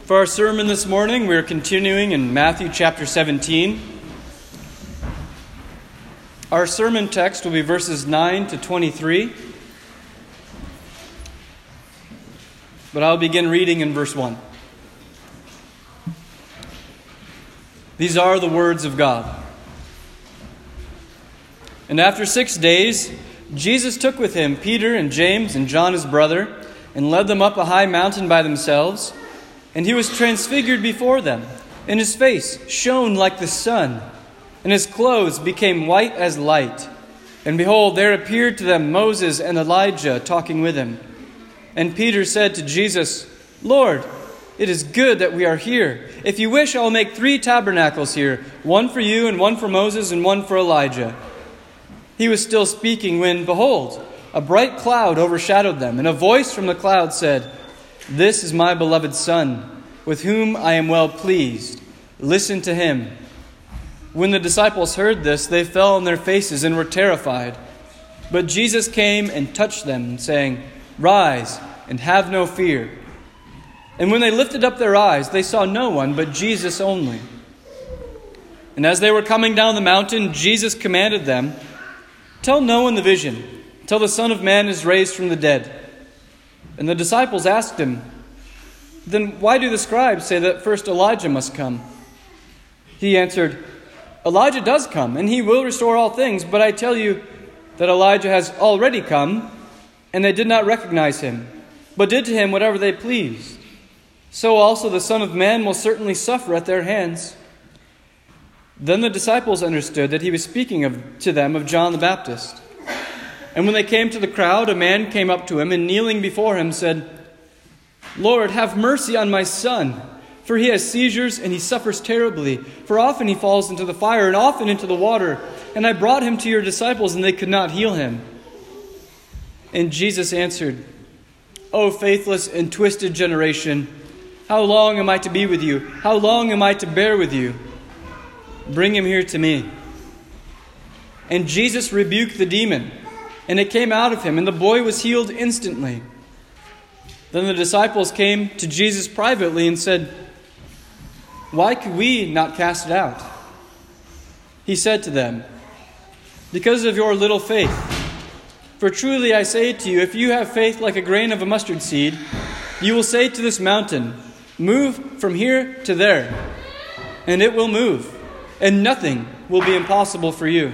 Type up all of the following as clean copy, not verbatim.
For our sermon this morning, we're continuing in Matthew chapter 17. Our sermon text will be verses 9 to 23. But I'll begin reading in verse 1. These are the words of God. And after 6 days, Jesus took with him Peter and James and John his brother, and led them up a high mountain by themselves. And he was transfigured before them, and his face shone like the sun, and his clothes became white as light. And behold, there appeared to them Moses and Elijah talking with him. And Peter said to Jesus, "Lord, it is good that we are here. If you wish, I will make 3 tabernacles here, one for you, and one for Moses, and one for Elijah." He was still speaking when, behold, a bright cloud overshadowed them, and a voice from the cloud said, "This is my beloved Son, with whom I am well pleased. Listen to him." When the disciples heard this, they fell on their faces and were terrified. But Jesus came and touched them, saying, "Rise and have no fear." And when they lifted up their eyes, they saw no one but Jesus only. And as they were coming down the mountain, Jesus commanded them, "Tell no one the vision, till the Son of Man is raised from the dead." And the disciples asked him, "Then why do the scribes say that first Elijah must come?" He answered, "Elijah does come, and he will restore all things. But I tell you that Elijah has already come, and they did not recognize him, but did to him whatever they pleased. So also the Son of Man will certainly suffer at their hands." Then the disciples understood that he was speaking to them of John the Baptist. And when they came to the crowd, a man came up to him and kneeling before him said, "Lord, have mercy on my son, for he has seizures and he suffers terribly. For often he falls into the fire and often into the water. And I brought him to your disciples and they could not heal him." And Jesus answered, "O faithless and twisted generation, how long am I to be with you? How long am I to bear with you? Bring him here to me." And Jesus rebuked the demon, and it came out of him, and the boy was healed instantly. Then the disciples came to Jesus privately and said, "Why could we not cast it out?" He said to them, "Because of your little faith. For truly I say to you, if you have faith like a grain of a mustard seed, you will say to this mountain, 'Move from here to there,' and it will move, and nothing will be impossible for you."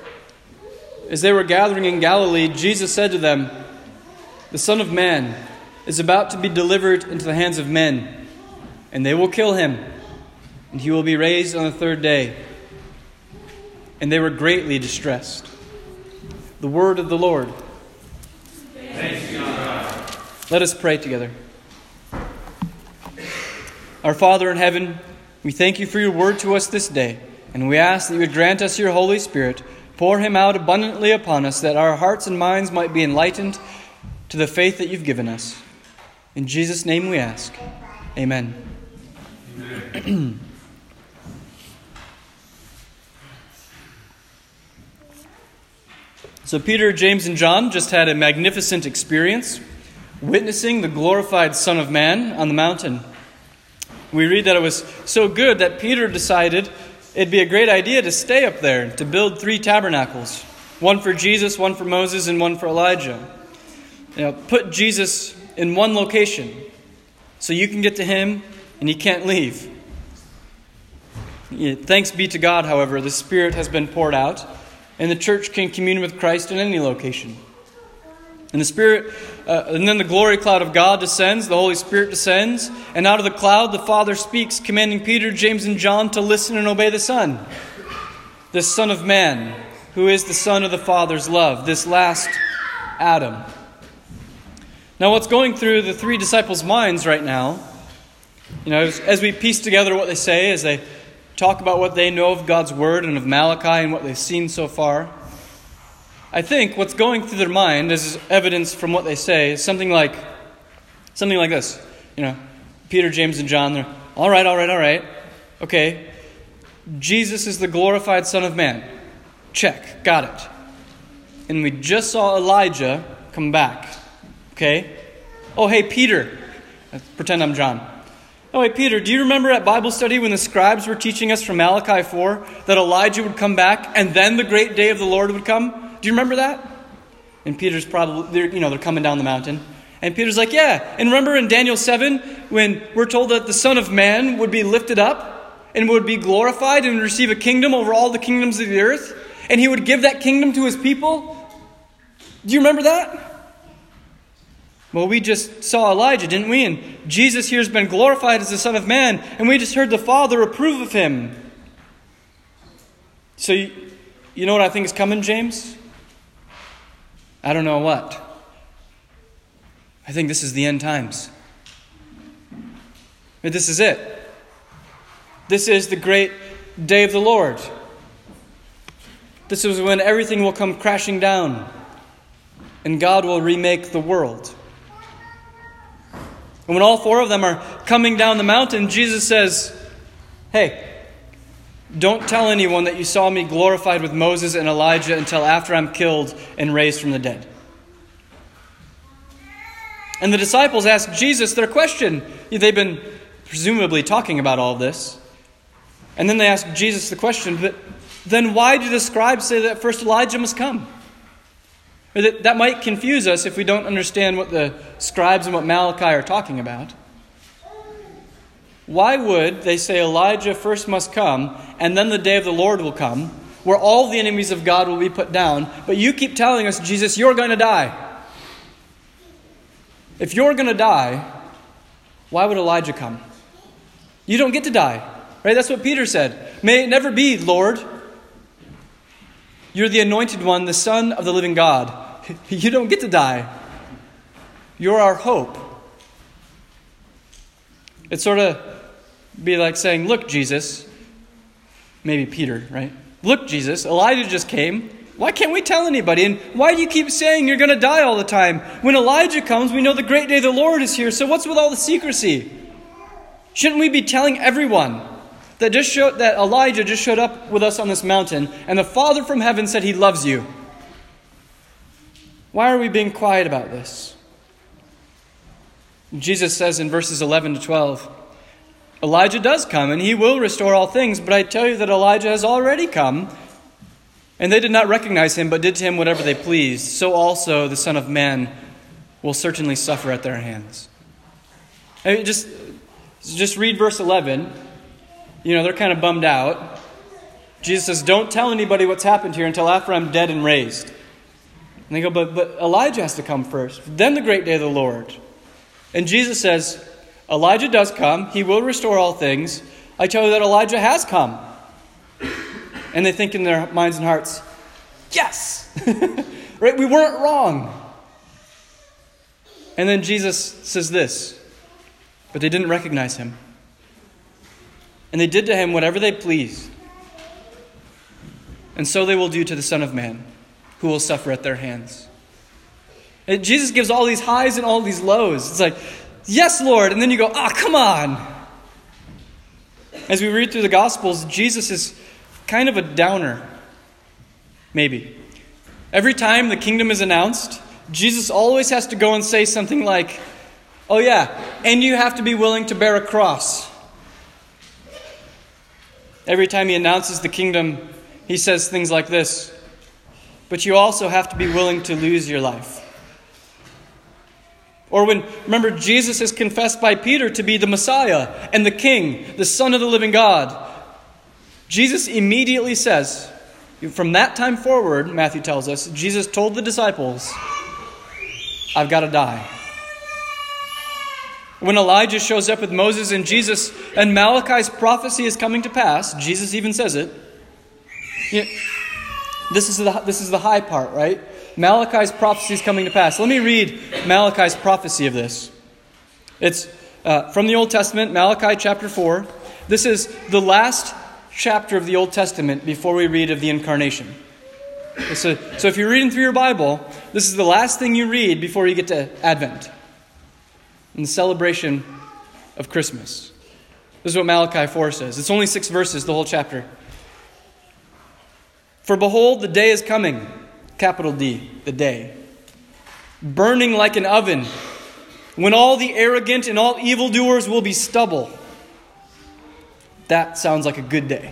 As they were gathering in Galilee, Jesus said to them, "The Son of Man is about to be delivered into the hands of men, and they will kill him, and he will be raised on the 3rd day." And they were greatly distressed. The word of the Lord. Thanks be to God. Let us pray together. Our Father in heaven, we thank you for your word to us this day, and we ask that you would grant us your Holy Spirit. Pour him out abundantly upon us, that our hearts and minds might be enlightened to the faith that you've given us. In Jesus' name we ask. Amen. Amen. So Peter, James, and John just had a magnificent experience witnessing the glorified Son of Man on the mountain. We read that it was so good that Peter decided it'd be a great idea to stay up there, to build 3 tabernacles. One for Jesus, one for Moses, and one for Elijah. Put Jesus in one location so you can get to him and he can't leave. Thanks be to God, however, the Spirit has been poured out and the church can commune with Christ in any location. And the Spirit, and then the glory cloud of God descends, the Holy Spirit descends, and out of the cloud the Father speaks, commanding Peter, James, and John to listen and obey the Son. This Son of Man, who is the Son of the Father's love, this last Adam. Now what's going through the 3 disciples' minds right now, as we piece together what they say, as they talk about what they know of God's Word and of Malachi and what they've seen so far, I think what's going through their mind, as evidence from what they say, is something like this. Peter, James, and John, they're, all right. Okay, Jesus is the glorified Son of Man. Check, got it. And we just saw Elijah come back. Okay? Oh, hey, Peter. Pretend I'm John. Oh, wait, Peter, do you remember at Bible study when the scribes were teaching us from Malachi 4 that Elijah would come back and then the great day of the Lord would come? Do you remember that? And Peter's probably, they're coming down the mountain. And Peter's like, yeah. And remember in Daniel 7 when we're told that the Son of Man would be lifted up and would be glorified and receive a kingdom over all the kingdoms of the earth? And he would give that kingdom to his people? Do you remember that? Well, we just saw Elijah, didn't we? And Jesus here has been glorified as the Son of Man, and we just heard the Father approve of him. So, you know what I think is coming, James? I don't know what. I think this is the end times. But this is it. This is the great day of the Lord. This is when everything will come crashing down, and God will remake the world. And when all four of them are coming down the mountain, Jesus says, hey, don't tell anyone that you saw me glorified with Moses and Elijah until after I'm killed and raised from the dead. And the disciples ask Jesus their question. They've been presumably talking about all of this. And then they ask Jesus the question, but then why do the scribes say that first Elijah must come? That might confuse us if we don't understand what the scribes and what Malachi are talking about. Why would they say Elijah first must come, and then the day of the Lord will come, where all the enemies of God will be put down, but you keep telling us, Jesus, you're going to die. If you're going to die, why would Elijah come? You don't get to die, right? That's what Peter said. May it never be, Lord. You're the anointed one, the Son of the living God. You don't get to die. You're our hope. It'd sort of be like saying, look, Jesus, maybe Peter, right? Look, Jesus, Elijah just came. Why can't we tell anybody? And why do you keep saying you're going to die all the time? When Elijah comes, we know the great day of the Lord is here. So what's with all the secrecy? Shouldn't we be telling everyone that Elijah just showed up with us on this mountain, and the Father from heaven said he loves you? Why are we being quiet about this? Jesus says in verses 11 to 12, Elijah does come, and he will restore all things, but I tell you that Elijah has already come, and they did not recognize him, but did to him whatever they pleased. So also the Son of Man will certainly suffer at their hands. I mean, just read verse 11. They're kind of bummed out. Jesus says, don't tell anybody what's happened here until after I'm dead and raised. And they go, but Elijah has to come first. Then the great day of the Lord. And Jesus says, Elijah does come. He will restore all things. I tell you that Elijah has come. And they think in their minds and hearts, yes! Right? We weren't wrong. And then Jesus says this, but they didn't recognize him. And they did to him whatever they pleased. And so they will do to the Son of Man, who will suffer at their hands. And Jesus gives all these highs and all these lows. It's like, yes, Lord. And then you go, come on. As we read through the Gospels, Jesus is kind of a downer. Maybe. Every time the kingdom is announced, Jesus always has to go and say something like, oh yeah, and you have to be willing to bear a cross. Every time he announces the kingdom, he says things like this, but you also have to be willing to lose your life. Or remember, Jesus is confessed by Peter to be the Messiah and the King, the Son of the living God. Jesus immediately says, from that time forward, Matthew tells us, Jesus told the disciples, I've got to die. When Elijah shows up with Moses and Jesus, and Malachi's prophecy is coming to pass, Jesus even says it. This is the high part, right? Malachi's prophecy is coming to pass. Let me read Malachi's prophecy of this. It's from the Old Testament, Malachi chapter 4. This is the last chapter of the Old Testament before we read of the Incarnation. So if you're reading through your Bible, this is the last thing you read before you get to Advent and the celebration of Christmas. This is what Malachi 4 says. It's only 6 verses, the whole chapter. For behold, the day is coming, capital D, the day, burning like an oven, when all the arrogant and all evildoers will be stubble. That sounds like a good day.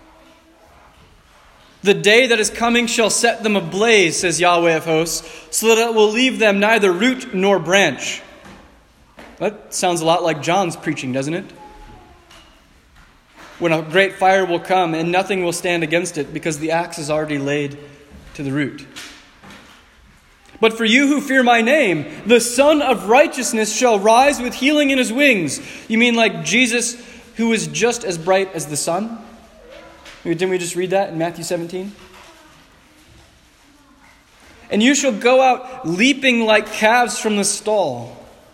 The day that is coming shall set them ablaze, says Yahweh of hosts, so that it will leave them neither root nor branch. That sounds a lot like John's preaching, doesn't it? When a great fire will come and nothing will stand against it because the axe is already laid to the root. But for you who fear my name, the Son of Righteousness shall rise with healing in his wings. You mean like Jesus, who is just as bright as the sun? Didn't we just read that in Matthew 17? And you shall go out leaping like calves from the stall.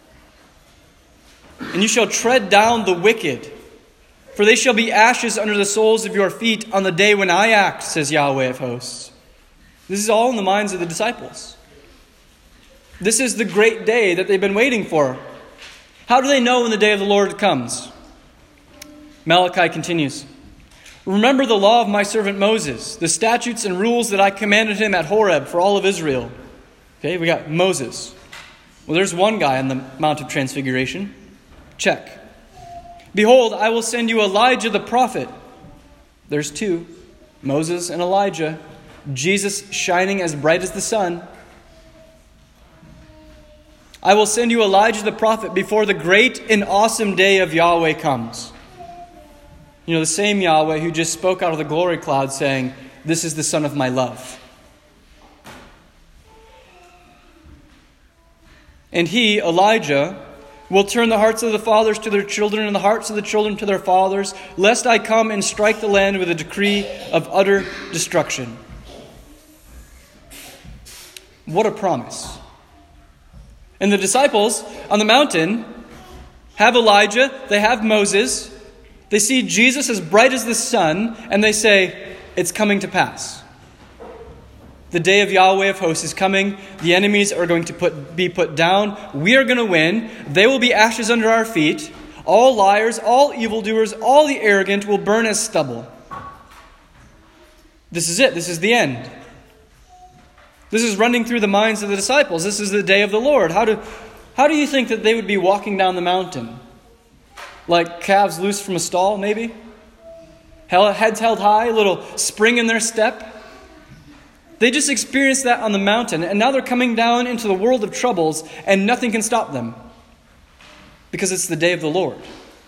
And you shall tread down the wicked. For they shall be ashes under the soles of your feet on the day when I act, says Yahweh of hosts. This is all in the minds of the disciples. This is the great day that they've been waiting for. How do they know when the day of the Lord comes? Malachi continues, remember the law of my servant Moses, the statutes and rules that I commanded him at Horeb for all of Israel. Okay, we got Moses. Well, there's one guy on the Mount of Transfiguration. Check. Behold, I will send you Elijah the prophet. There's two, Moses and Elijah. Jesus shining as bright as the sun. I will send you Elijah the prophet before the great and awesome day of Yahweh comes. You know, the same Yahweh who just spoke out of the glory cloud saying, this is the Son of my love. And he, Elijah, will turn the hearts of the fathers to their children and the hearts of the children to their fathers, lest I come and strike the land with a decree of utter destruction. What a promise. And the disciples on the mountain have Elijah, they have Moses, they see Jesus as bright as the sun, and they say, it's coming to pass. The day of Yahweh of hosts is coming. The enemies are going to be put down. We are going to win. They will be ashes under our feet. All liars, all evildoers, all the arrogant will burn as stubble. This is it. This is the end. This is running through the minds of the disciples. This is the day of the Lord. How do you think that they would be walking down the mountain? Like calves loose from a stall, maybe? Heads held high, a little spring in their step. They just experienced that on the mountain, and now they're coming down into the world of troubles, and nothing can stop them. Because it's the day of the Lord.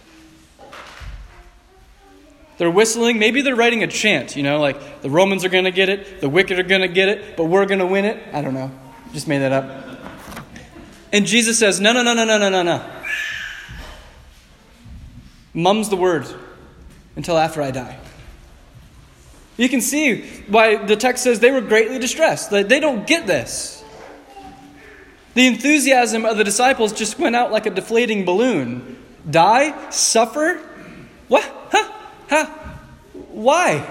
They're whistling, maybe they're writing a chant, like the Romans are going to get it, the wicked are going to get it, but we're going to win it. I don't know. Just made that up. And Jesus says, no. Mum's the word until after I die. You can see why the text says they were greatly distressed. They don't get this. The enthusiasm of the disciples just went out like a deflating balloon. Die? Suffer? What? Huh? Why?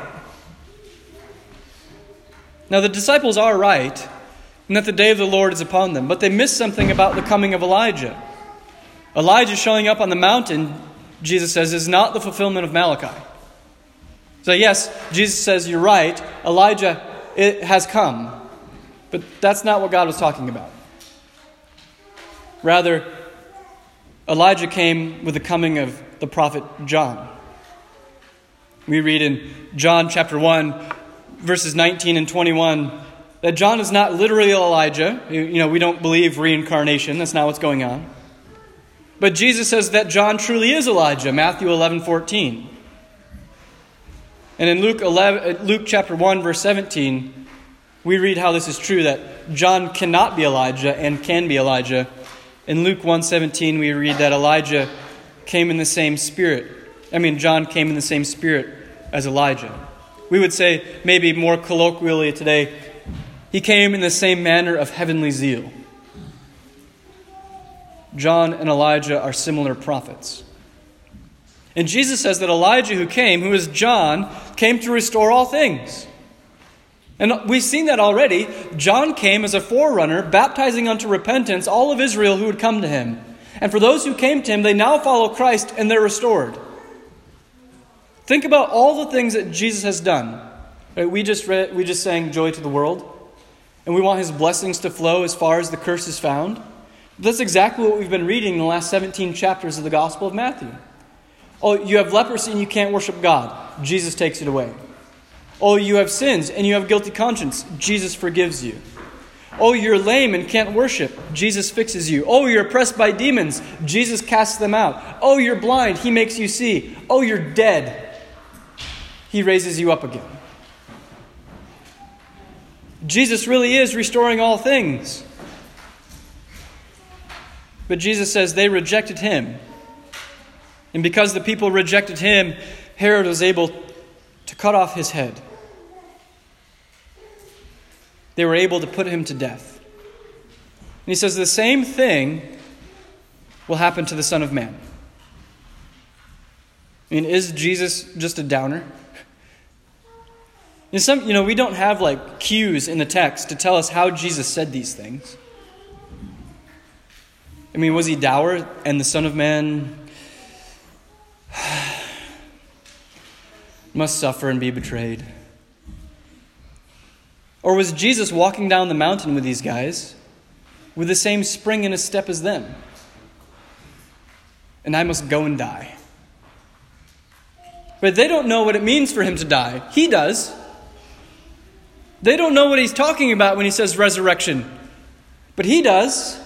Now the disciples are right in that the day of the Lord is upon them, but they miss something about the coming of Elijah. Elijah showing up on the mountain, Jesus says, is not the fulfillment of Malachi. So yes, Jesus says, you're right, Elijah it has come. But that's not what God was talking about. Rather, Elijah came with the coming of the prophet John. We read in John chapter 1, verses 19 and 21, that John is not literally Elijah. We don't believe reincarnation. That's not what's going on. But Jesus says that John truly is Elijah, Matthew 11:14. And in Luke chapter 1, verse 17, we read how this is true, that John cannot be Elijah and can be Elijah. In Luke 1:17, we read that Elijah came in the same spirit. John came in the same spirit as Elijah. We would say, maybe more colloquially today, he came in the same manner of heavenly zeal. John and Elijah are similar prophets. And Jesus says that Elijah who is John, came to restore all things. And we've seen that already. John came as a forerunner, baptizing unto repentance all of Israel who would come to him. And for those who came to him, they now follow Christ and they're restored. Think about all the things that Jesus has done. Right? We just sang Joy to the World. And we want his blessings to flow as far as the curse is found. That's exactly what we've been reading in the last 17 chapters of the Gospel of Matthew. Oh, you have leprosy and you can't worship God. Jesus takes it away. Oh, you have sins and you have guilty conscience. Jesus forgives you. Oh, you're lame and can't worship. Jesus fixes you. Oh, you're oppressed by demons. Jesus casts them out. Oh, you're blind. He makes you see. Oh, you're dead. He raises you up again. Jesus really is restoring all things. But Jesus says they rejected him. And because the people rejected him, Herod was able to cut off his head. They were able to put him to death. And he says the same thing will happen to the Son of Man. I mean, is Jesus just a downer? We don't have like cues in the text to tell us how Jesus said these things. I mean, was he dour and the Son of Man must suffer and be betrayed? Or was Jesus walking down the mountain with these guys with the same spring in his step as them? And I must go and die. But they don't know what it means for him to die. He does. They don't know what he's talking about when he says resurrection. But he does.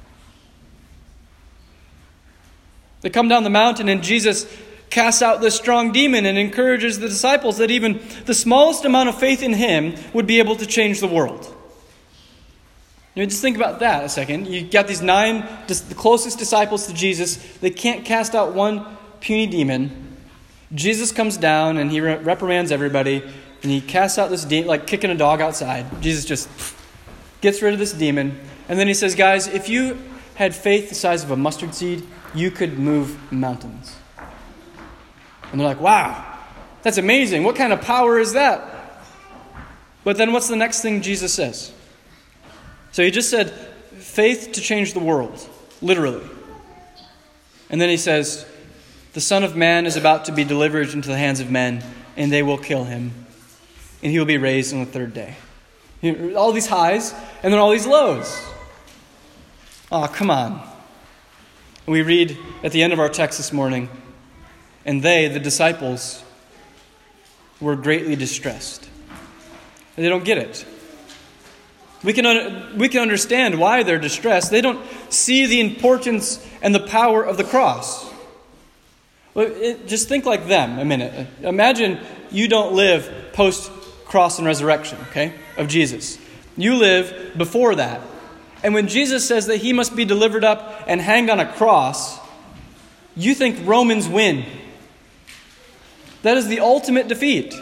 They come down the mountain and Jesus casts out this strong demon and encourages the disciples that even the smallest amount of faith in him would be able to change the world. Just think about that a second. You got these 9, the closest disciples to Jesus. They can't cast out one puny demon. Jesus comes down and he reprimands everybody. And he casts out this demon, like kicking a dog outside. Jesus just gets rid of this demon. And then he says, guys, if you had faith the size of a mustard seed, you could move mountains. And they're like, wow, that's amazing. What kind of power is that? But then what's the next thing Jesus says? So he just said, faith to change the world, literally. And then he says, the Son of Man is about to be delivered into the hands of men, and they will kill him. And he will be raised on the third day. All these highs, and then all these lows. Oh, come on. We read at the end of our text this morning, and they, the disciples, were greatly distressed. They don't get it. We can understand why they're distressed. They don't see the importance and the power of the cross. Just think like them a minute. Imagine you don't live post-cross and resurrection, okay, of Jesus. You live before that. And when Jesus says that he must be delivered up and hanged on a cross, you think Romans win. That is the ultimate defeat.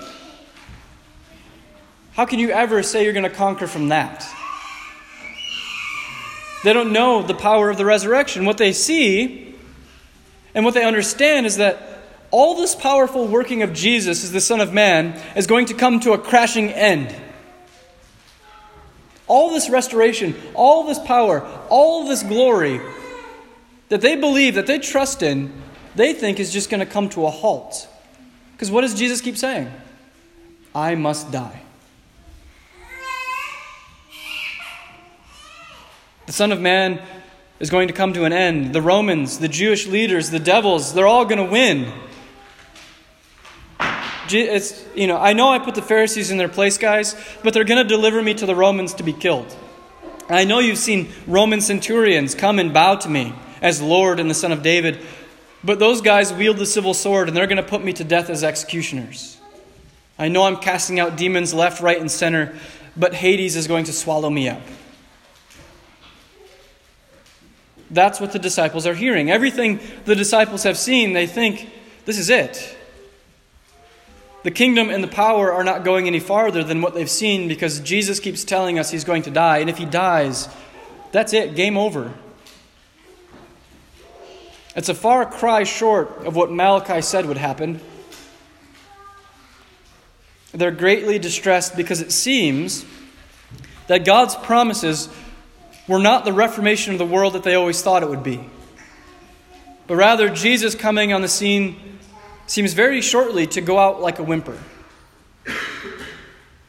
How can you ever say you're going to conquer from that? They don't know the power of the resurrection. What they see and what they understand is that all this powerful working of Jesus as the Son of Man is going to come to a crashing end. All this restoration, all this power, all this glory that they believe, that they trust in, they think is just going to come to a halt. Because what does Jesus keep saying? I must die. The Son of Man is going to come to an end. The Romans, the Jewish leaders, the devils, they're all going to win. I know I put the Pharisees in their place, guys, but they're going to deliver me to the Romans to be killed. And I know you've seen Roman centurions come and bow to me as Lord and the Son of David, but those guys wield the civil sword and they're going to put me to death as executioners. I know I'm casting out demons left, right, and center, but Hades is going to swallow me up. That's what the disciples are hearing. Everything the disciples have seen, they think, this is it. The kingdom and the power are not going any farther than what they've seen because Jesus keeps telling us he's going to die. And if he dies, that's it, game over. It's a far cry short of what Malachi said would happen. They're greatly distressed because it seems that God's promises were not the reformation of the world that they always thought it would be. But rather, Jesus coming on the scene seems very shortly to go out like a whimper.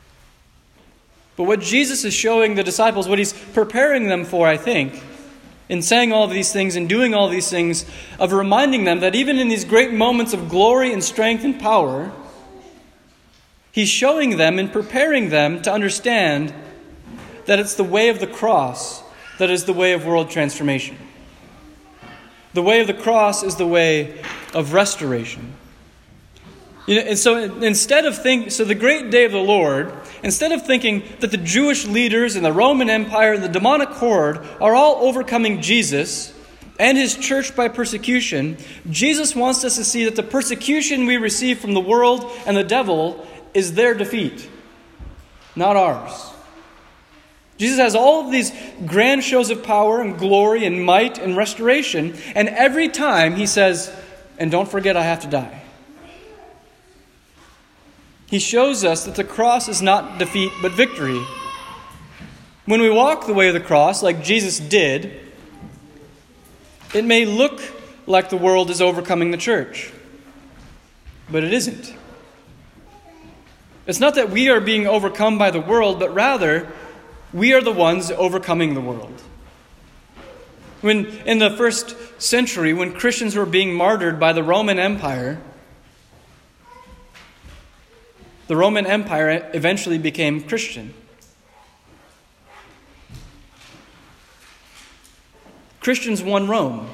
But what Jesus is showing the disciples, what he's preparing them for, I think, in saying all of these things and doing all these things, of reminding them that even in these great moments of glory and strength and power, he's showing them and preparing them to understand that it's the way of the cross that is the way of world transformation. The way of the cross is the way of restoration. And so the great day of the Lord, instead of thinking that the Jewish leaders and the Roman Empire and the demonic horde are all overcoming Jesus and his church by persecution, Jesus wants us to see that the persecution we receive from the world and the devil is their defeat, not ours. Jesus has all of these grand shows of power and glory and might and restoration, and every time he says, and don't forget I have to die. He shows us that the cross is not defeat but victory. When we walk the way of the cross, like Jesus did, it may look like the world is overcoming the church, but it isn't. It's not that we are being overcome by the world, but rather we are the ones overcoming the world. When in the first century, when Christians were being martyred by the Roman Empire, the Roman Empire eventually became Christian. Christians won Rome.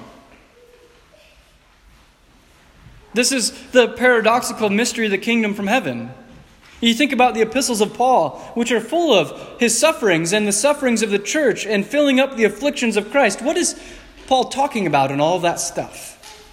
This is the paradoxical mystery of the kingdom from heaven. You think about the epistles of Paul, which are full of his sufferings and the sufferings of the church and filling up the afflictions of Christ. What is Paul talking about in all of that stuff?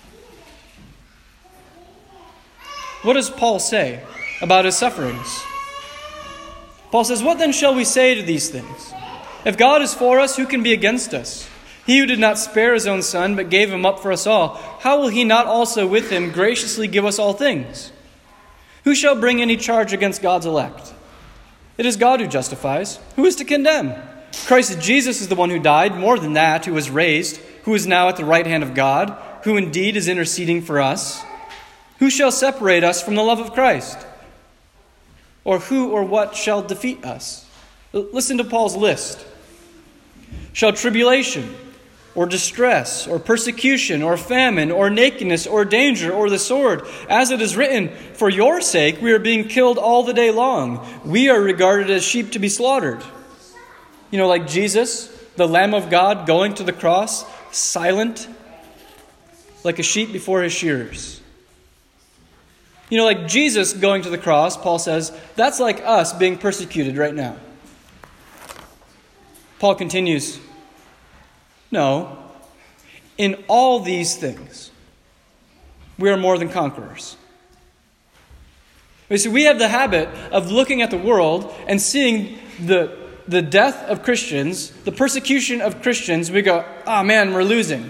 What does Paul say about his sufferings? Paul says, "What then shall we say to these things? If God is for us, who can be against us? He who did not spare his own son, but gave him up for us all, how will he not also with him graciously give us all things? Who shall bring any charge against God's elect? It is God who justifies. Who is to condemn? Christ Jesus is the one who died, more than that, who was raised, who is now at the right hand of God, who indeed is interceding for us. Who shall separate us from the love of Christ? Or who or what shall defeat us?" Listen to Paul's list. "Shall tribulation, or distress, or persecution, or famine, or nakedness, or danger, or the sword? As it is written, for your sake we are being killed all the day long. We are regarded as sheep to be slaughtered." You know, like Jesus, the Lamb of God, going to the cross, silent, like a sheep before his shearers. You know, like Jesus going to the cross, Paul says, that's like us being persecuted right now. Paul continues, "No, in all these things, we are more than conquerors." You see, we have the habit of looking at the world and seeing the death of Christians, the persecution of Christians. We go, "Oh man, we're losing."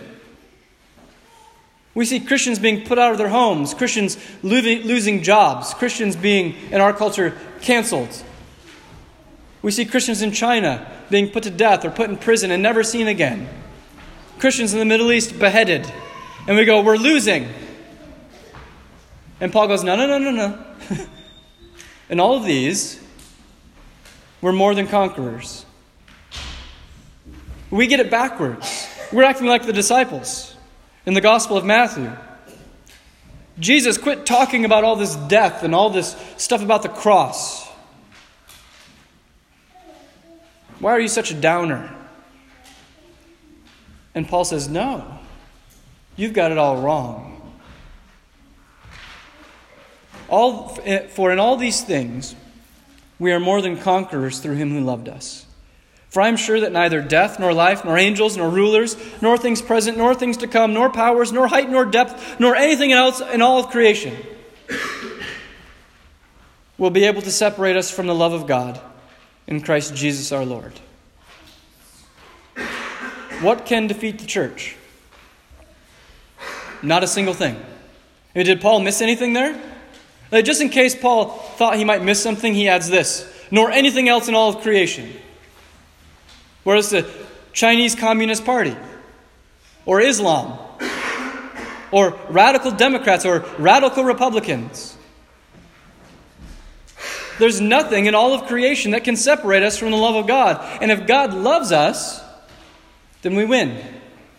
We see Christians being put out of their homes, Christians losing jobs, Christians being, in our culture, canceled. We see Christians in China being put to death or put in prison and never seen again. Christians in the Middle East beheaded. And we go, "We're losing." And Paul goes, No. In all of these, we're more than conquerors. We get it backwards. We're acting like the disciples in the Gospel of Matthew. Jesus, quit talking about all this death and all this stuff about the cross. Why are you such a downer? And Paul says, "No, you've got it all wrong. For in all these things, we are more than conquerors through him who loved us. For I am sure that neither death, nor life, nor angels, nor rulers, nor things present, nor things to come, nor powers, nor height, nor depth, nor anything else in all of creation will be able to separate us from the love of God in Christ Jesus our Lord." What can defeat the church? Not a single thing. I mean, did Paul miss anything there? Just in case Paul thought he might miss something, he adds this: "Nor anything else in all of creation." Whereas the Chinese Communist Party, or Islam, or radical Democrats, or radical Republicans. There's nothing in all of creation that can separate us from the love of God. And if God loves us, then we win.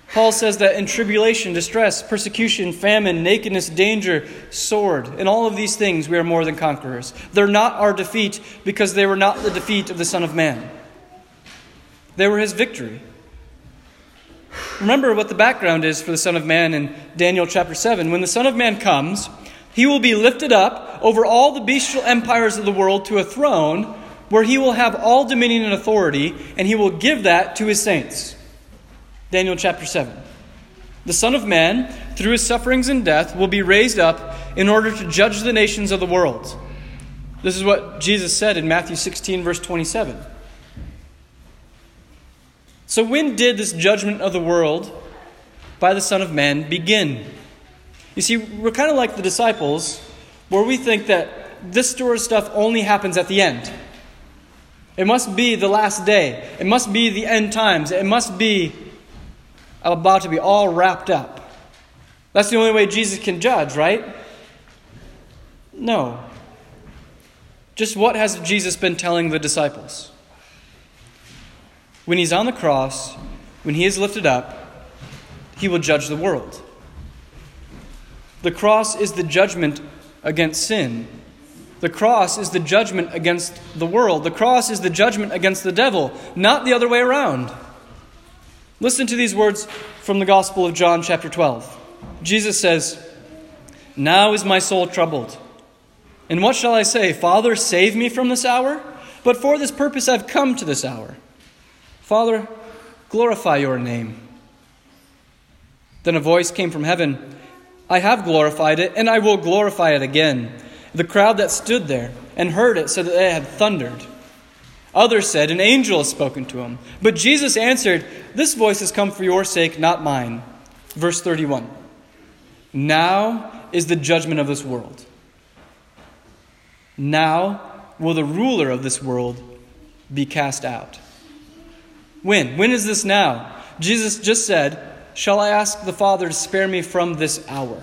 Paul says that in tribulation, distress, persecution, famine, nakedness, danger, sword, in all of these things we are more than conquerors. They're not our defeat because they were not the defeat of the Son of Man. They were his victory. Remember what the background is for the Son of Man in Daniel chapter 7. When the Son of Man comes, he will be lifted up over all the bestial empires of the world to a throne where he will have all dominion and authority, and he will give that to his saints. Daniel chapter 7. The Son of Man, through his sufferings and death, will be raised up in order to judge the nations of the world. This is what Jesus said in Matthew 16, verse 27. So when did this judgment of the world by the Son of Man begin? You see, we're kind of like the disciples, where we think that this sort of stuff only happens at the end. It must be the last day. It must be the end times. It must be about to be all wrapped up. That's the only way Jesus can judge, right? No. Just what has Jesus been telling the disciples? When he's on the cross, when he is lifted up, he will judge the world. The cross is the judgment against sin. The cross is the judgment against the world. The cross is the judgment against the devil, not the other way around. Listen to these words from the Gospel of John chapter 12. Jesus says, "Now is my soul troubled. And what shall I say? Father, save me from this hour? But for this purpose I've come to this hour. Father, glorify your name." Then a voice came from heaven, "I have glorified it, and I will glorify it again." The crowd that stood there and heard it said that it had thundered. Others said, "An angel has spoken to him." But Jesus answered, "This voice has come for your sake, not mine." Verse 31. Now is the judgment of this world. Now will the ruler of this world be cast out. When? When is this now? Jesus just said, "Shall I ask the Father to spare me from this hour?"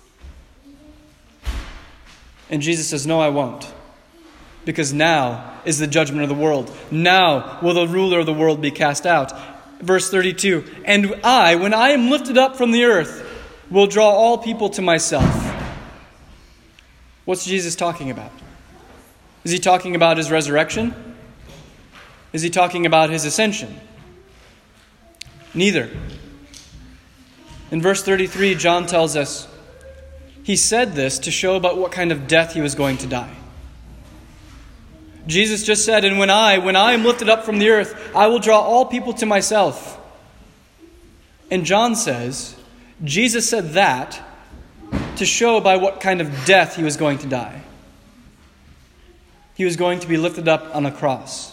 And Jesus says, "No, I won't. Because now is the judgment of the world. Now will the ruler of the world be cast out." Verse 32, "And I, when I am lifted up from the earth, will draw all people to myself." What's Jesus talking about? Is he talking about his resurrection? Is he talking about his ascension? Neither. In verse 33, John tells us, he said this to show about what kind of death he was going to die. Jesus just said, "And when I am lifted up from the earth, I will draw all people to myself." And John says, Jesus said that to show by what kind of death he was going to die. He was going to be lifted up on a cross.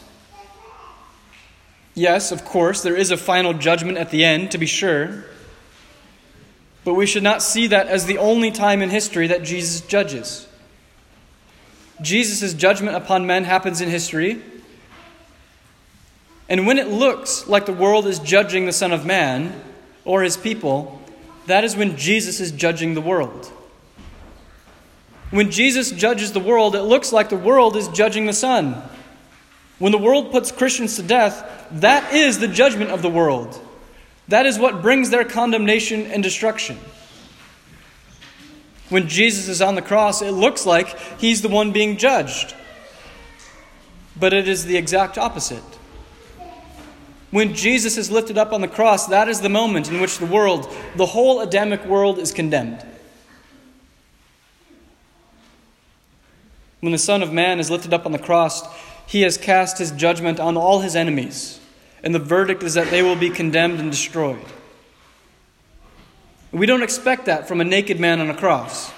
Yes, of course, there is a final judgment at the end, to be sure. But we should not see that as the only time in history that Jesus judges. Jesus' judgment upon men happens in history. And when it looks like the world is judging the Son of Man or his people, that is when Jesus is judging the world. When Jesus judges the world, it looks like the world is judging the Son. When the world puts Christians to death, that is the judgment of the world. That is what brings their condemnation and destruction. When Jesus is on the cross, it looks like he's the one being judged. But it is the exact opposite. When Jesus is lifted up on the cross, that is the moment in which the world, the whole Adamic world, is condemned. When the Son of Man is lifted up on the cross, he has cast his judgment on all his enemies. And the verdict is that they will be condemned and destroyed. We don't expect that from a naked man on a cross.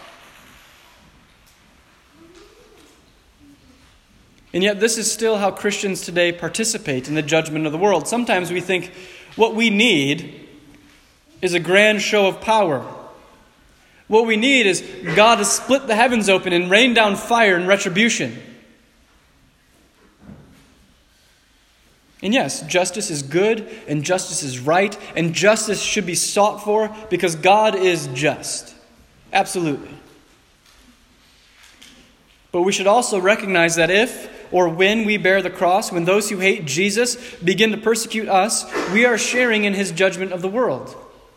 And yet this is still how Christians today participate in the judgment of the world. Sometimes we think what we need is a grand show of power. What we need is God to split the heavens open and rain down fire and retribution. And yes, justice is good, and justice is right, and justice should be sought for because God is just. Absolutely. But we should also recognize that if or when we bear the cross, when those who hate Jesus begin to persecute us, we are sharing in his judgment of the world.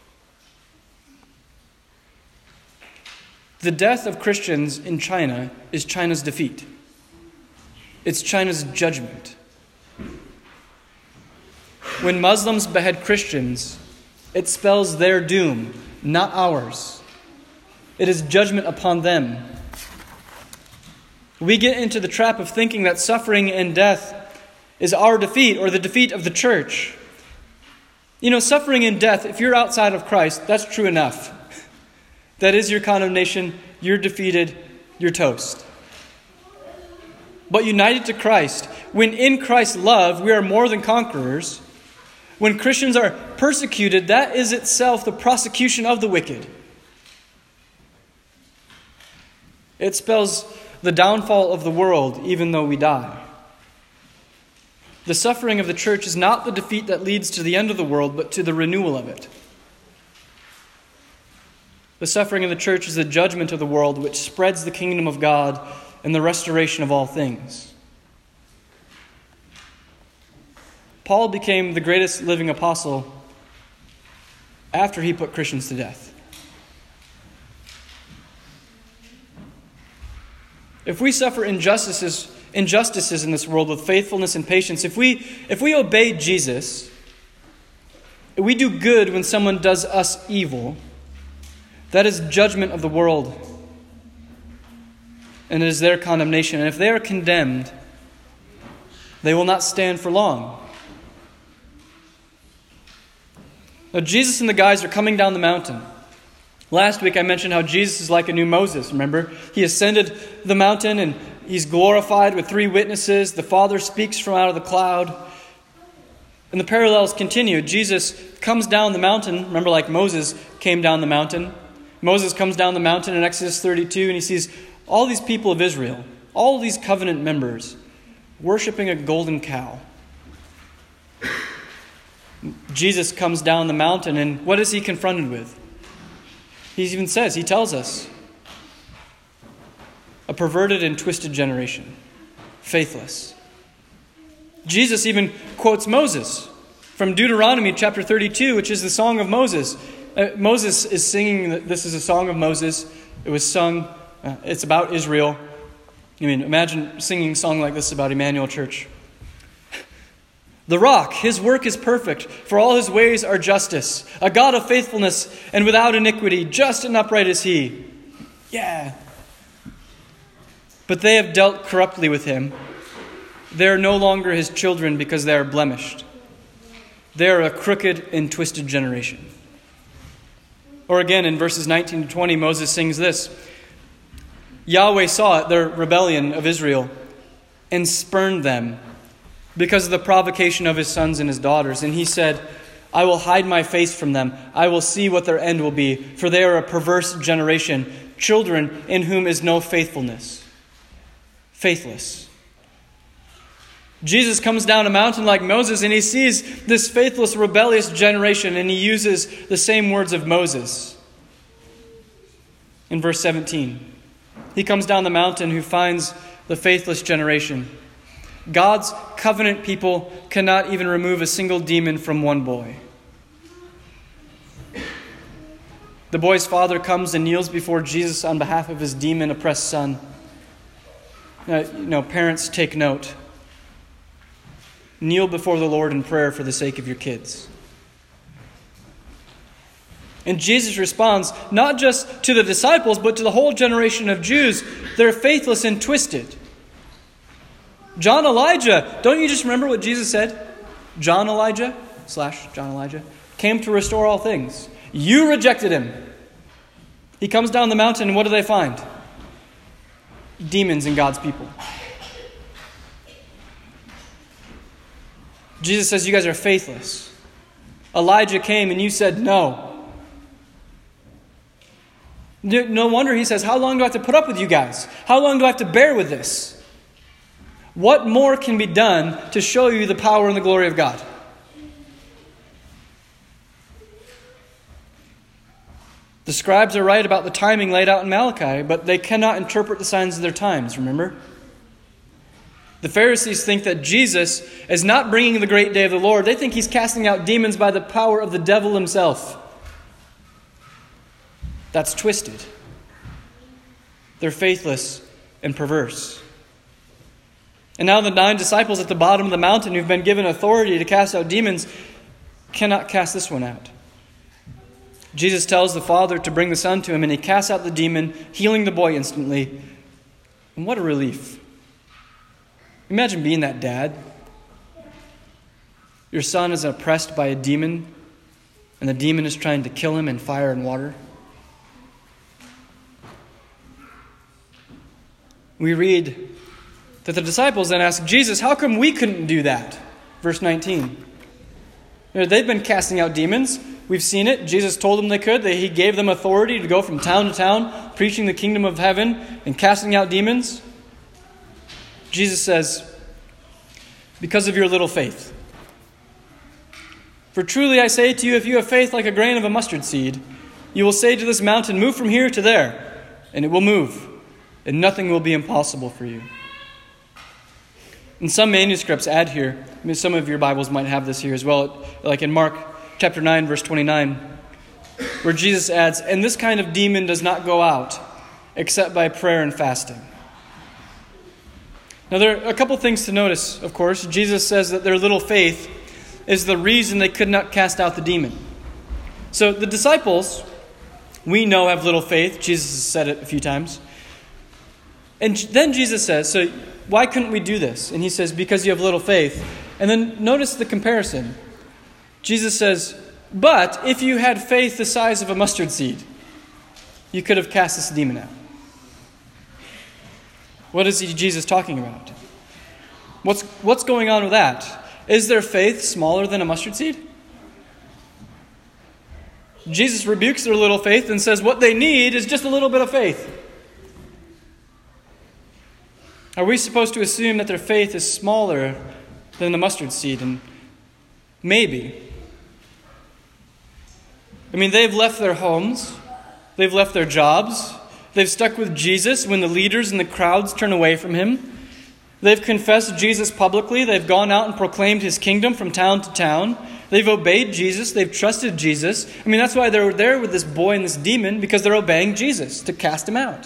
The death of Christians in China is China's defeat. It's China's judgment. When Muslims behead Christians, it spells their doom, not ours. It is judgment upon them. We get into the trap of thinking that suffering and death is our defeat or the defeat of the church. You know, suffering and death, if you're outside of Christ, that's true enough. That is your condemnation. You're defeated. You're toast. But united to Christ, when in Christ's love we are more than conquerors, when Christians are persecuted, that is itself the prosecution of the wicked. It spells the downfall of the world, even though we die. The suffering of the church is not the defeat that leads to the end of the world, but to the renewal of it. The suffering of the church is the judgment of the world, which spreads the kingdom of God and the restoration of all things. Paul became the greatest living apostle after he put Christians to death. If we suffer injustices in this world with faithfulness and patience, if we obey Jesus, if we do good when someone does us evil, that is judgment of the world. And it is their condemnation. And if they are condemned, they will not stand for long. Now, Jesus and the guys are coming down the mountain. Last week I mentioned how Jesus is like a new Moses, remember? He ascended the mountain and he's glorified with 3 witnesses. The Father speaks from out of the cloud. And the parallels continue. Jesus comes down the mountain. Remember, like Moses came down the mountain. Moses comes down the mountain in Exodus 32 and he sees all these people of Israel, all these covenant members, worshiping a golden cow. Jesus comes down the mountain and what is he confronted with? He even says, he tells us, a perverted and twisted generation, faithless. Jesus even quotes Moses from Deuteronomy chapter 32, which is the song of Moses. Moses is singing, this is a song of Moses. It was sung, it's about Israel. I mean, imagine singing a song like this about Emmanuel Church. The rock, his work is perfect, for all his ways are justice. A God of faithfulness and without iniquity, just and upright is he. Yeah. But they have dealt corruptly with him. They are no longer his children because they are blemished. They are a crooked and twisted generation. Or again, in verses 19 to 20, Moses sings this. Yahweh saw it, their rebellion of Israel, and spurned them because of the provocation of his sons and his daughters. And he said, I will hide my face from them. I will see what their end will be, for they are a perverse generation, children in whom is no faithfulness. Faithless. Jesus comes down a mountain like Moses and he sees this faithless, rebellious generation and he uses the same words of Moses. In verse 17, he comes down the mountain who finds the faithless generation. God's covenant people cannot even remove a single demon from one boy. The boy's father comes and kneels before Jesus on behalf of his demon-oppressed son. Parents, take note. Kneel before the Lord in prayer for the sake of your kids. And Jesus responds not just to the disciples, but to the whole generation of Jews. They're faithless and twisted. John Elijah, don't you just remember what Jesus said? John Elijah came to restore all things. You rejected him. He comes down the mountain and what do they find? Demons in God's people. Jesus says, you guys are faithless. Elijah came and you said no. No wonder he says, how long do I have to put up with you guys? How long do I have to bear with this? What more can be done to show you the power and the glory of God? The scribes are right about the timing laid out in Malachi, but they cannot interpret the signs of their times, remember? The Pharisees think that Jesus is not bringing the great day of the Lord. They think he's casting out demons by the power of the devil himself. That's twisted. They're faithless and perverse. And now the 9 disciples at the bottom of the mountain who've been given authority to cast out demons cannot cast this one out. Jesus tells the Father to bring the Son to him, and he casts out the demon, healing the boy instantly. And what a relief. Imagine being that dad. Your son is oppressed by a demon, and the demon is trying to kill him in fire and water. We read that the disciples then ask Jesus, how come we couldn't do that? Verse 19. They've been casting out demons. We've seen it. Jesus told them they could. He gave them authority to go from town to town, preaching the kingdom of heaven and casting out demons. Jesus says, because of your little faith. For truly I say to you, if you have faith like a grain of a mustard seed, you will say to this mountain, move from here to there, and it will move, and nothing will be impossible for you. And some manuscripts add here, some of your Bibles might have this here as well, like in Mark chapter 9, verse 29, where Jesus adds, and this kind of demon does not go out except by prayer and fasting. Now there are a couple things to notice, of course. Jesus says that their little faith is the reason they could not cast out the demon. So the disciples, we know, have little faith. Jesus has said it a few times. And then Jesus says, so why couldn't we do this? And he says, because you have little faith. And then notice the comparison. Jesus says, but if you had faith the size of a mustard seed, you could have cast this demon out. What is Jesus talking about? What's going on with that? Is their faith smaller than a mustard seed? Jesus rebukes their little faith and says what they need is just a little bit of faith. Are we supposed to assume that their faith is smaller than the mustard seed? And maybe. I mean, they've left their homes. They've left their jobs. They've stuck with Jesus when the leaders and the crowds turn away from him. They've confessed Jesus publicly. They've gone out and proclaimed his kingdom from town to town. They've obeyed Jesus. They've trusted Jesus. I mean, that's why they're there with this boy and this demon, because they're obeying Jesus to cast him out.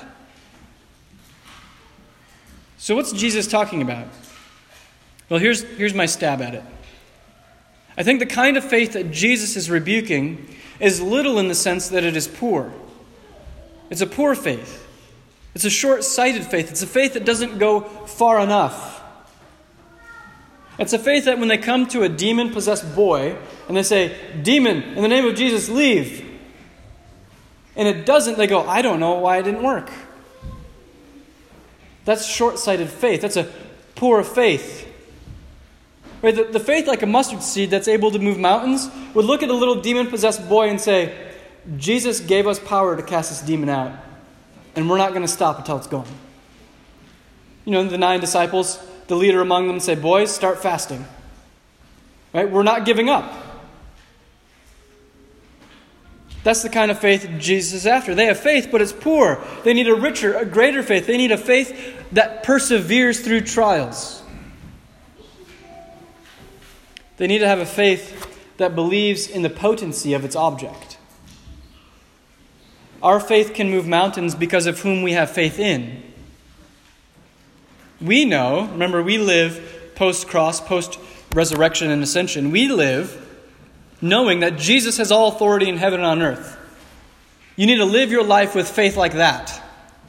So what's Jesus talking about? Well, here's my stab at it. I think the kind of faith that Jesus is rebuking is little in the sense that it is poor. It's a poor faith. It's a short-sighted faith. It's a faith that doesn't go far enough. It's a faith that when they come to a demon-possessed boy and they say, demon, in the name of Jesus, leave. And it doesn't, they go, I don't know why it didn't work. That's short-sighted faith. That's a poor faith. Right? The faith like a mustard seed that's able to move mountains would look at a little demon-possessed boy and say, Jesus gave us power to cast this demon out, and we're not going to stop until it's gone. You know, the 9 disciples, the leader among them say, boys, start fasting. Right? We're not giving up. That's the kind of faith Jesus is after. They have faith, but it's poor. They need a richer, a greater faith. They need a faith that perseveres through trials. They need to have a faith that believes in the potency of its object. Our faith can move mountains because of whom we have faith in. We know, remember, we live post-cross, post-resurrection and ascension. We live knowing that Jesus has all authority in heaven and on earth. You need to live your life with faith like that.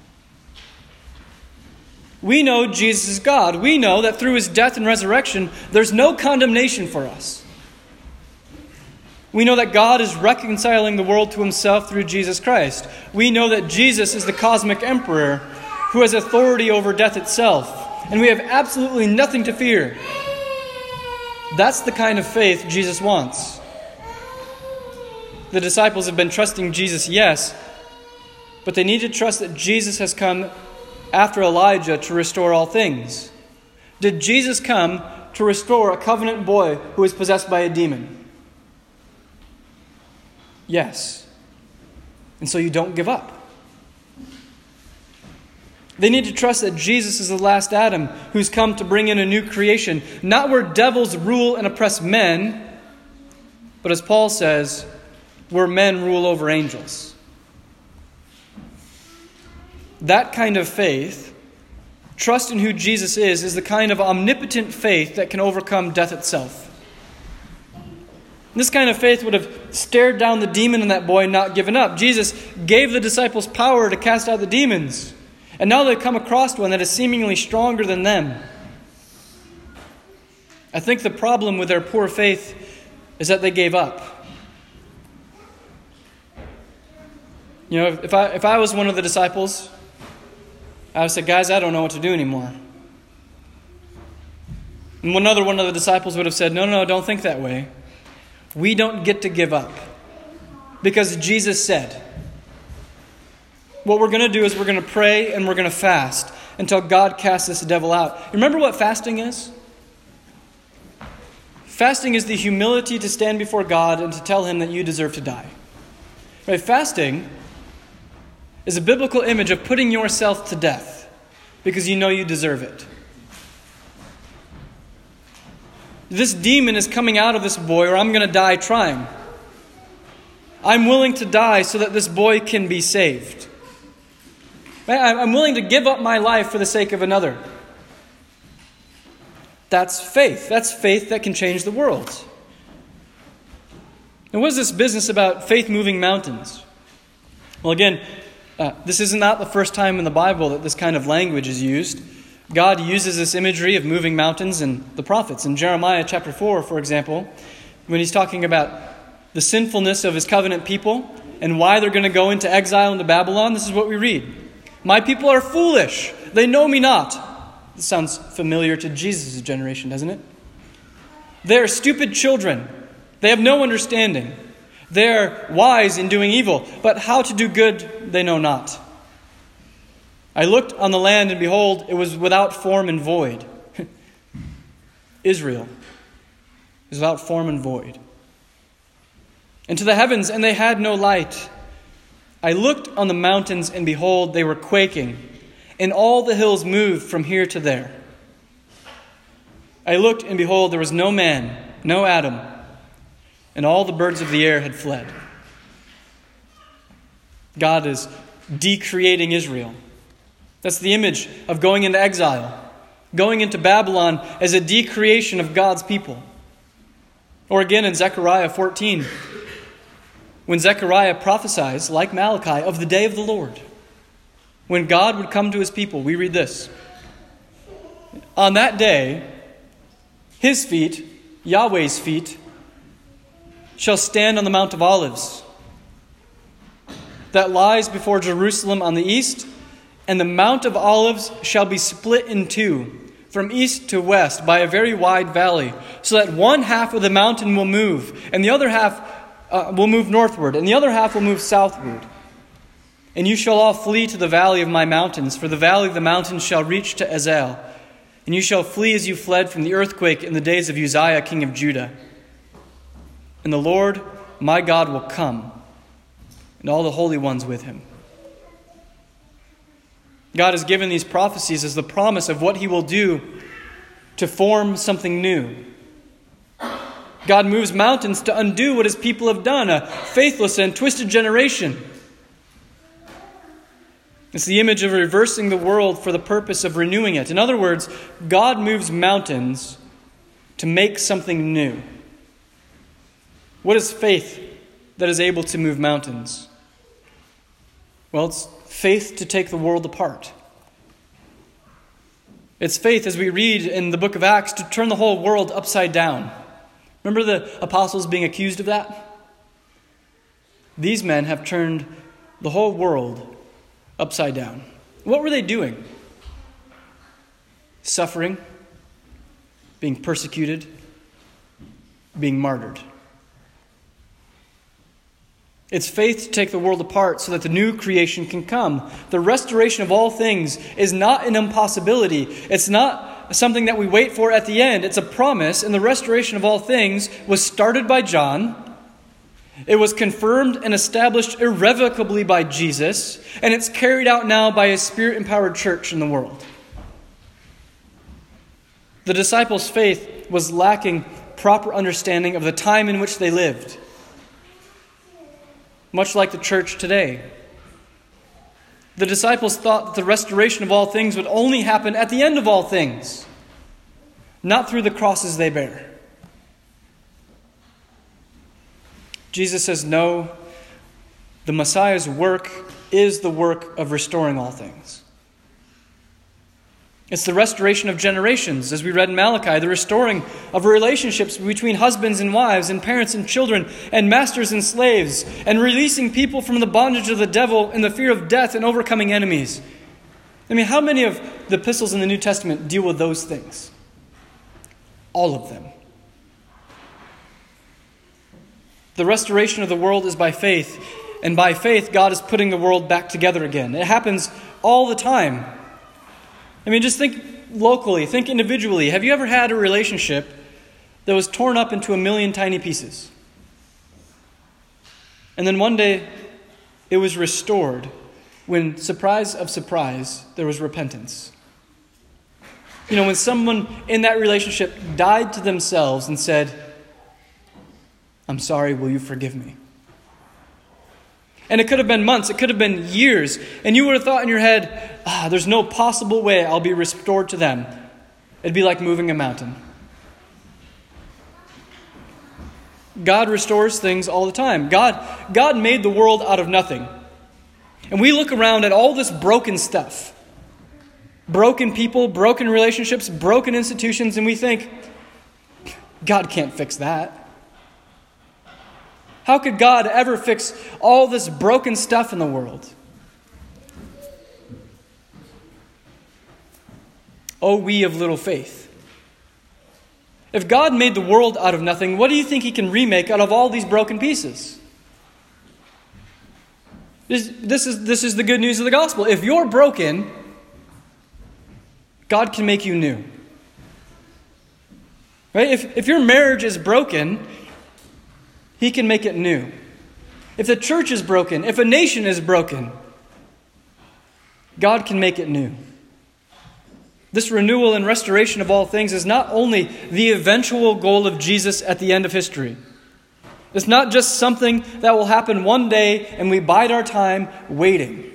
We know Jesus is God. We know that through his death and resurrection, there's no condemnation for us. We know that God is reconciling the world to himself through Jesus Christ. We know that Jesus is the cosmic emperor who has authority over death itself. And we have absolutely nothing to fear. That's the kind of faith Jesus wants. The disciples have been trusting Jesus, yes, but they need to trust that Jesus has come after Elijah to restore all things. Did Jesus come to restore a covenant boy who was possessed by a demon? Yes. And so you don't give up. They need to trust that Jesus is the last Adam who's come to bring in a new creation, not where devils rule and oppress men, but as Paul says, where men rule over angels. That kind of faith, trust in who Jesus is the kind of omnipotent faith that can overcome death itself. This kind of faith would have stared down the demon in that boy and not given up. Jesus gave the disciples power to cast out the demons. And now they've come across one that is seemingly stronger than them. I think the problem with their poor faith is that they gave up. You know, if I was one of the disciples, I would say, guys, I don't know what to do anymore. And another one of the disciples would have said, no, don't think that way. We don't get to give up. Because Jesus said, what we're going to do is we're going to pray and we're going to fast until God casts this devil out. Remember what fasting is? Fasting is the humility to stand before God and to tell Him that you deserve to die. Right? Fasting is a biblical image of putting yourself to death because you know you deserve it. This demon is coming out of this boy, or I'm going to die trying. I'm willing to die so that this boy can be saved. I'm willing to give up my life for the sake of another. That's faith. That's faith that can change the world. And what is this business about faith moving mountains? Well, again, this is not the first time in the Bible that this kind of language is used. God uses this imagery of moving mountains in the prophets. In Jeremiah chapter 4, for example, when he's talking about the sinfulness of his covenant people and why they're going to go into exile into Babylon, this is what we read. My people are foolish. They know me not. This sounds familiar to Jesus' generation, doesn't it? They are stupid children. They have no understanding. They are wise in doing evil, but how to do good they know not. I looked on the land, and behold, it was without form and void. Israel is without form and void. And to the heavens, and they had no light. I looked on the mountains, and behold, they were quaking, and all the hills moved from here to there. I looked, and behold, there was no man, no Adam, and all the birds of the air had fled. God is decreating Israel. That's the image of going into exile. Going into Babylon as a decreation of God's people. Or again in Zechariah 14, when Zechariah prophesies, like Malachi, of the day of the Lord. When God would come to His people, we read this. On that day, His feet, Yahweh's feet, shall stand on the Mount of Olives that lies before Jerusalem on the east, and the Mount of Olives shall be split in two, from east to west, by a very wide valley, so that one half of the mountain will move, and the other half will move northward, and the other half will move southward. And you shall all flee to the valley of my mountains, for the valley of the mountains shall reach to Ezel, and you shall flee as you fled from the earthquake in the days of Uzziah, king of Judah. And the Lord, my God, will come, and all the holy ones with Him. God has given these prophecies as the promise of what He will do to form something new. God moves mountains to undo what His people have done, a faithless and twisted generation. It's the image of reversing the world for the purpose of renewing it. In other words, God moves mountains to make something new. What is faith that is able to move mountains? Well, it's faith to take the world apart. It's faith, as we read in the book of Acts, to turn the whole world upside down. Remember the apostles being accused of that? These men have turned the whole world upside down. What were they doing? Suffering, being persecuted, being martyred. It's faith to take the world apart so that the new creation can come. The restoration of all things is not an impossibility. It's not something that we wait for at the end. It's a promise, and the restoration of all things was started by John. It was confirmed and established irrevocably by Jesus, and it's carried out now by His Spirit-empowered church in the world. The disciples' faith was lacking proper understanding of the time in which they lived. Much like the church today. The disciples thought that the restoration of all things would only happen at the end of all things, not through the crosses they bear. Jesus says, no, the Messiah's work is the work of restoring all things. It's the restoration of generations, as we read in Malachi, the restoring of relationships between husbands and wives, and parents and children, and masters and slaves, and releasing people from the bondage of the devil and the fear of death and overcoming enemies. I mean, how many of the epistles in the New Testament deal with those things? All of them. The restoration of the world is by faith, and by faith, God is putting the world back together again. It happens all the time. I mean, just think locally, think individually. Have you ever had a relationship that was torn up into a million tiny pieces? And then one day, it was restored when, surprise of surprise, there was repentance. You know, when someone in that relationship died to themselves and said, I'm sorry, will you forgive me? And it could have been months, it could have been years, and you would have thought in your head, there's no possible way I'll be restored to them. It'd be like moving a mountain. God restores things all the time. God made the world out of nothing. And we look around at all this broken stuff. Broken people, broken relationships, broken institutions, and we think, God can't fix that. How could God ever fix all this broken stuff in the world? Oh, we of little faith. If God made the world out of nothing, what do you think He can remake out of all these broken pieces? This is the good news of the gospel. If you're broken, God can make you new. Right? If your marriage is broken, He can make it new. If the church is broken, if a nation is broken, God can make it new. This renewal and restoration of all things is not only the eventual goal of Jesus at the end of history. It's not just something that will happen one day and we bide our time waiting.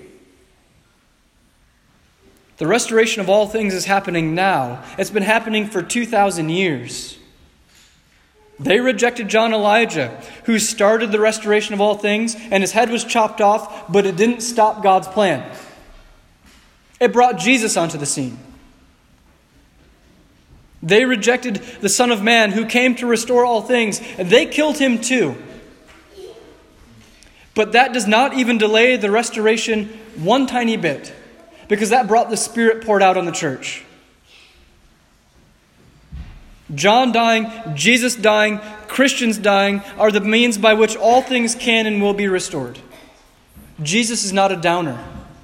The restoration of all things is happening now. It's been happening for 2,000 years. They rejected John Elijah, who started the restoration of all things, and his head was chopped off, but it didn't stop God's plan. It brought Jesus onto the scene. They rejected the Son of Man, who came to restore all things, and they killed him too. But that does not even delay the restoration one tiny bit, because that brought the Spirit poured out on the church. John dying, Jesus dying, Christians dying are the means by which all things can and will be restored. Jesus is not a downer.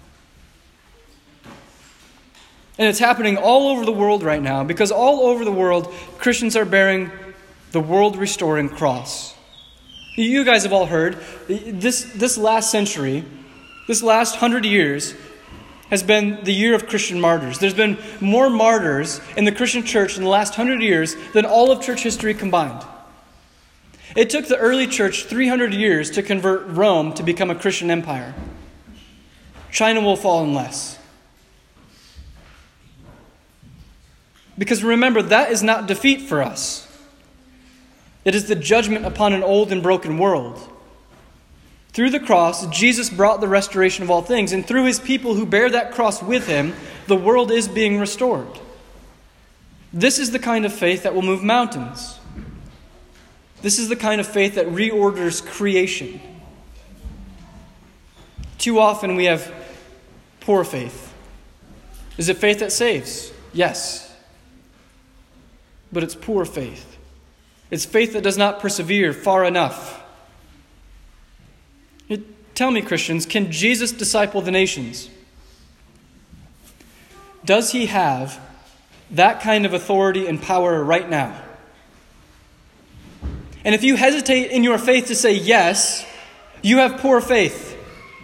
And it's happening all over the world right now, because all over the world, Christians are bearing the world-restoring cross. You guys have all heard, this last century, this last 100 years, has been the year of Christian martyrs. There's been more martyrs in the Christian church in the last 100 years than all of church history combined. It took the early church 300 years to convert Rome to become a Christian empire. China will fall in less. Because remember, that is not defeat for us. It is the judgment upon an old and broken world. Through the cross, Jesus brought the restoration of all things, and through His people who bear that cross with Him, the world is being restored. This is the kind of faith that will move mountains. This is the kind of faith that reorders creation. Too often we have poor faith. Is it faith that saves? Yes. But it's poor faith. It's faith that does not persevere far enough. Tell me, Christians, can Jesus disciple the nations? Does He have that kind of authority and power right now? And if you hesitate in your faith to say yes, you have poor faith.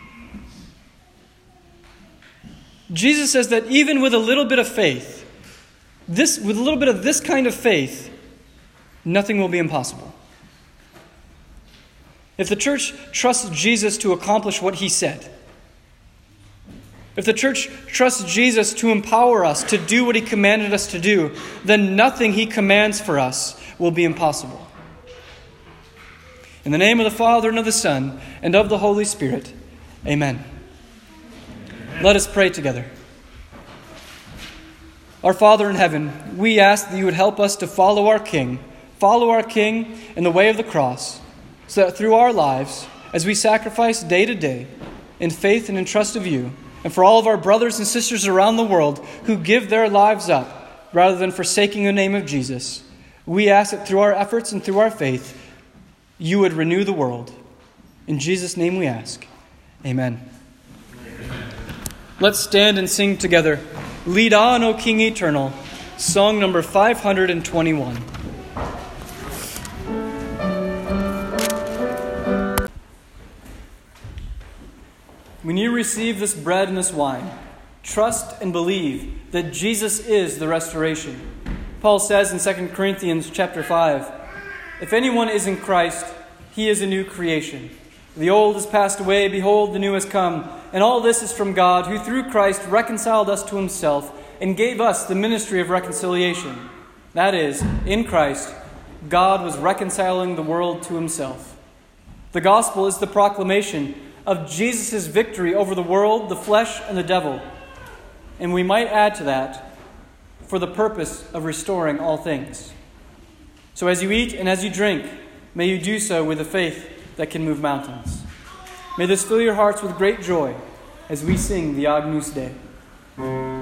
Jesus says that even with a little bit of faith, with a little bit of this kind of faith, nothing will be impossible. If the church trusts Jesus to accomplish what He said, If the church trusts Jesus to empower us to do what he commanded us to do, then nothing he commands for us will be impossible. In the name of the Father, and of the Son, and of the Holy Spirit, amen. Let us pray together. Our Father in heaven, we ask that you would help us to follow our King in the way of the cross, so that through our lives, as we sacrifice day to day in faith and in trust of you, and for all of our brothers and sisters around the world who give their lives up rather than forsaking the name of Jesus, we ask that through our efforts and through our faith, you would renew the world. In Jesus' name we ask. Amen. Let's stand and sing together, Lead On, O King Eternal, song number 521. When you receive this bread and this wine, trust and believe that Jesus is the restoration. Paul says in 2 Corinthians chapter 5, if anyone is in Christ, he is a new creation. The old has passed away, behold, the new has come. And all this is from God, who through Christ reconciled us to himself and gave us the ministry of reconciliation. That is, in Christ, God was reconciling the world to himself. The gospel is the proclamation of Jesus' victory over the world, the flesh, and the devil. And we might add to that, for the purpose of restoring all things. So as you eat and as you drink, may you do so with a faith that can move mountains. May this fill your hearts with great joy as we sing the Agnus Dei.